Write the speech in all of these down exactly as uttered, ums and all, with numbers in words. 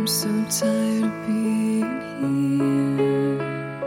I'm so tired of being here,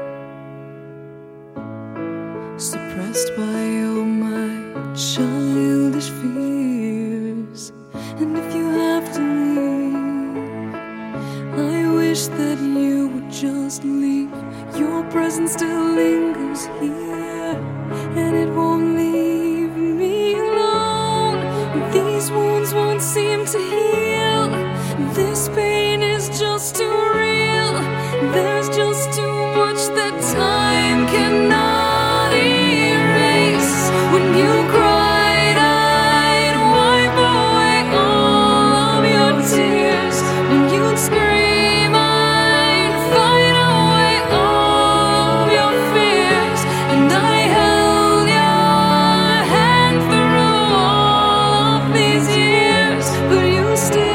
suppressed by all my childish fears. And if you have to leave, I wish that you would just leave. Your presence still lingers here, and it won't leave me alone. These wounds won't seem to heal. This pain is just too real. There's just too much that time cannot erase. When you cried, I'd wipe away all of your tears. When you'd scream, I'd fight away all of your fears. And I held your hand through all of these years, but you still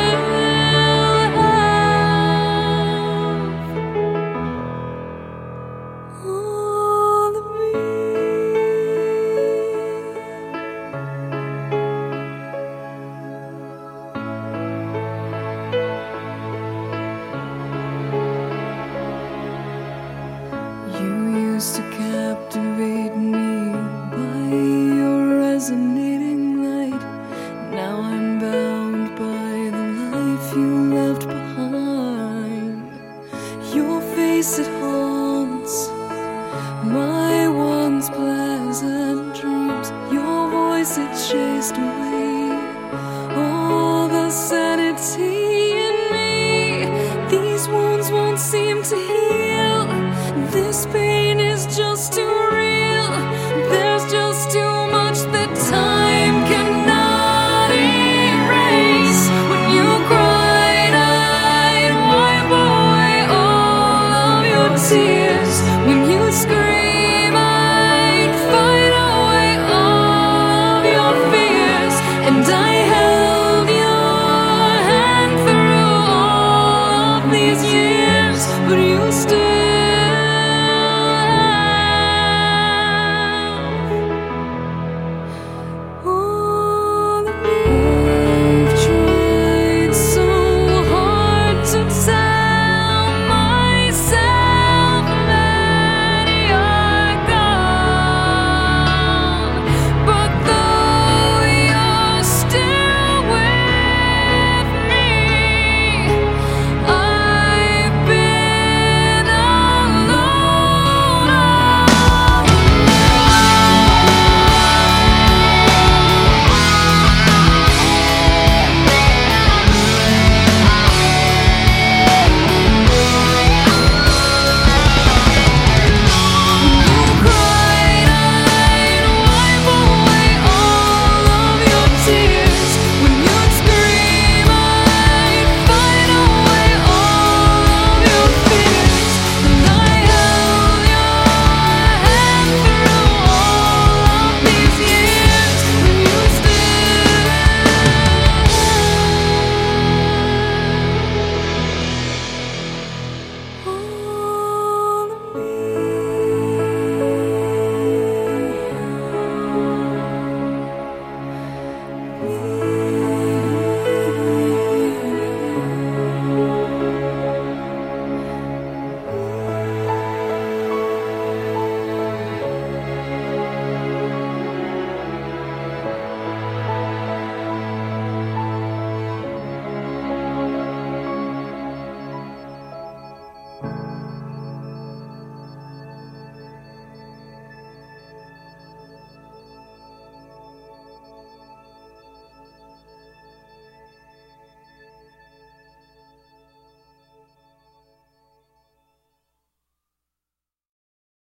used to captivate me by your resonating light. Now I'm bound by the life you left behind. Your face, it haunts my once pleasant dreams. Your voice, it chased away all the sanity in me. These wounds won't seem to heal. This pain is just too real. There's just too much that time cannot erase. When you cried, I'd wipe away all of your tears. When you scream, I'd fight away all of your fears. And I held your hand through all of these years, but you still